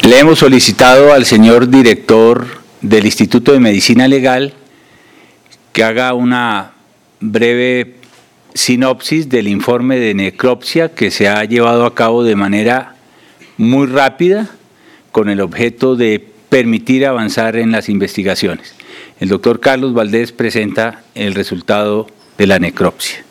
Le hemos solicitado al señor director del Instituto de Medicina Legal que haga una breve sinopsis del informe de necropsia que se ha llevado a cabo de manera muy rápida con el objeto de permitir avanzar en las investigaciones. El doctor Carlos Valdés presenta el resultado de la necropsia.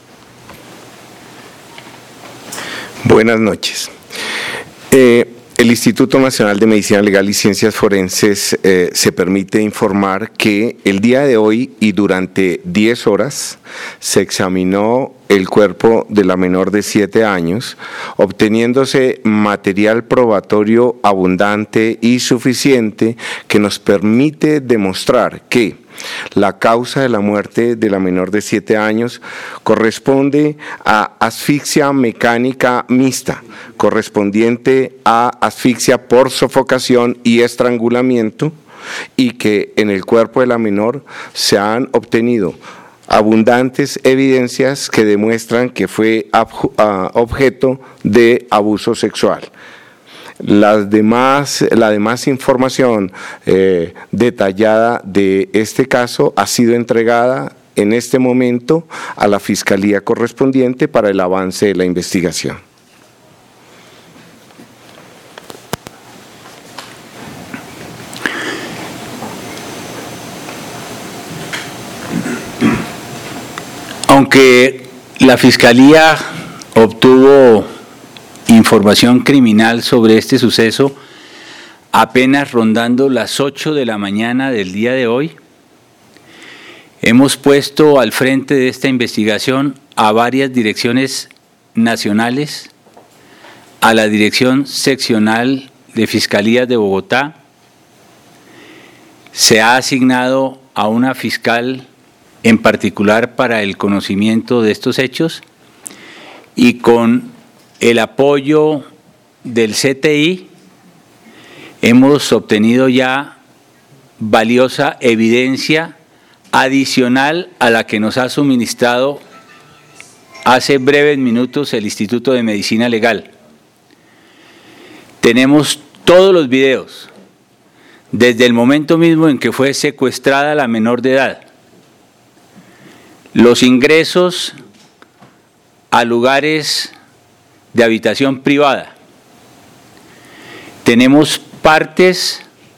Buenas noches. El Instituto Nacional de Medicina Legal y Ciencias Forenses se permite informar que el día de hoy y durante 10 horas se examinó el cuerpo de la menor de 7 años, obteniéndose material probatorio abundante y suficiente que nos permite demostrar que la causa de la muerte de la menor de 7 años corresponde a asfixia mecánica mixta, correspondiente a asfixia por sofocación y estrangulamiento, y que en el cuerpo de la menor se han obtenido abundantes evidencias que demuestran que fue objeto de abuso sexual. La demás información detallada de este caso ha sido entregada en este momento a la Fiscalía correspondiente para el avance de la investigación. Aunque la Fiscalía obtuvo información criminal sobre este suceso apenas rondando las 8 de la mañana del día de hoy, hemos puesto al frente de esta investigación a varias direcciones nacionales, a la Dirección Seccional de Fiscalías de Bogotá, se ha asignado a una fiscal en particular para el conocimiento de estos hechos, y con el apoyo del CTI hemos obtenido ya valiosa evidencia adicional a la que nos ha suministrado hace breves minutos el Instituto de Medicina Legal. Tenemos todos los videos, desde el momento mismo en que fue secuestrada la menor de edad, los ingresos a lugares de habitación privada. Tenemos partes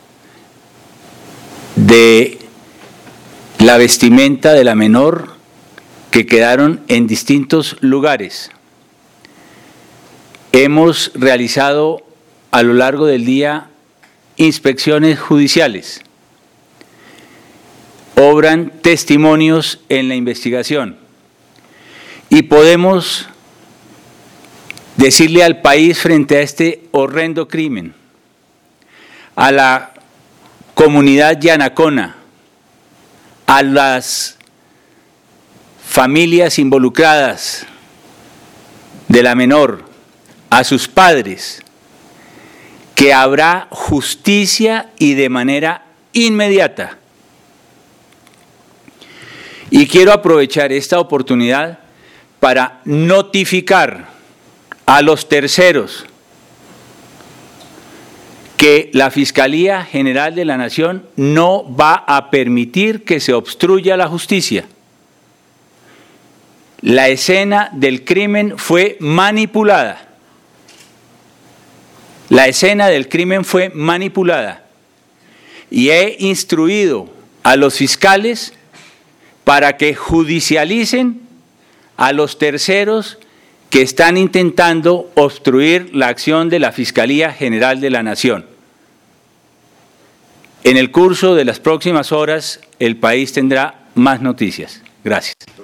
de la vestimenta de la menor que quedaron en distintos lugares. Hemos realizado a lo largo del día inspecciones judiciales. Obran testimonios en la investigación y podemos decirle al país frente a este horrendo crimen, a la comunidad yanacona, a las familias involucradas de la menor, a sus padres, que habrá justicia y de manera inmediata. Y quiero aprovechar esta oportunidad para notificar a los terceros que la Fiscalía General de la Nación no va a permitir que se obstruya la justicia. La escena del crimen fue manipulada. La escena del crimen fue manipulada y he instruido a los fiscales para que judicialicen a los terceros que están intentando obstruir la acción de la Fiscalía General de la Nación. En el curso de las próximas horas, el país tendrá más noticias. Gracias.